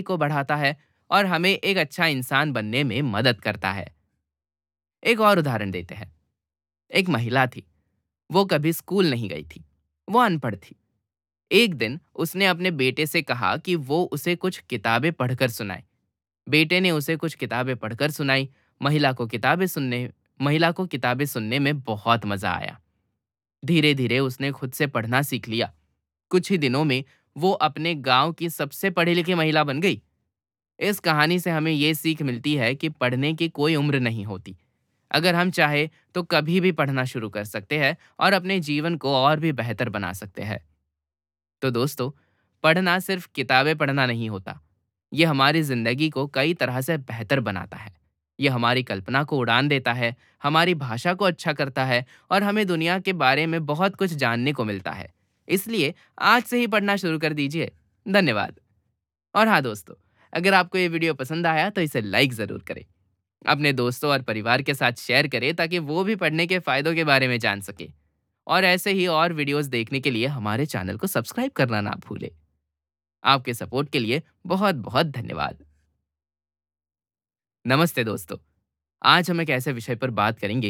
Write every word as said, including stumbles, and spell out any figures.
को बढ़ाता है और हमें एक अच्छा इंसान बनने में मदद करता है। एक और उदाहरण देते हैं। एक महिला थी, वो कभी स्कूल नहीं गई थी, वो अनपढ़ थी। एक दिन उसने अपने बेटे से कहा कि वो उसे कुछ किताबें पढ़कर सुनाए। बेटे ने उसे कुछ किताबें पढ़कर सुनाई। महिला को किताबें सुनने महिला को किताबें सुनने में बहुत मजा आया। धीरे धीरे उसने खुद से पढ़ना सीख लिया। कुछ ही दिनों में वो अपने गांव की सबसे पढ़ी लिखी महिला बन गई। इस कहानी से हमें ये सीख मिलती है कि पढ़ने की कोई उम्र नहीं होती। अगर हम चाहे तो कभी भी पढ़ना शुरू कर सकते हैं और अपने जीवन को और भी बेहतर बना सकते हैं। तो दोस्तों, पढ़ना सिर्फ किताबें पढ़ना नहीं होता। ये हमारी ज़िंदगी को कई तरह से बेहतर बनाता है। ये हमारी कल्पना को उड़ान देता है, हमारी भाषा को अच्छा करता है और हमें दुनिया के बारे में बहुत कुछ जानने को मिलता है। इसलिए आज से ही पढ़ना शुरू कर दीजिए। धन्यवाद। और हाँ दोस्तों, अगर आपको ये वीडियो पसंद आया तो इसे लाइक ज़रूर करें। अपने दोस्तों और परिवार के साथ शेयर करें ताकि वो भी पढ़ने के फ़ायदों के बारे में जान सकें। और ऐसे ही और वीडियोस देखने के लिए हमारे चैनल को सब्सक्राइब करना ना भूलें। आपके सपोर्ट के लिए बहुत-बहुत धन्यवाद। नमस्ते दोस्तों। आज हम एक ऐसे विषय पर बात करेंगे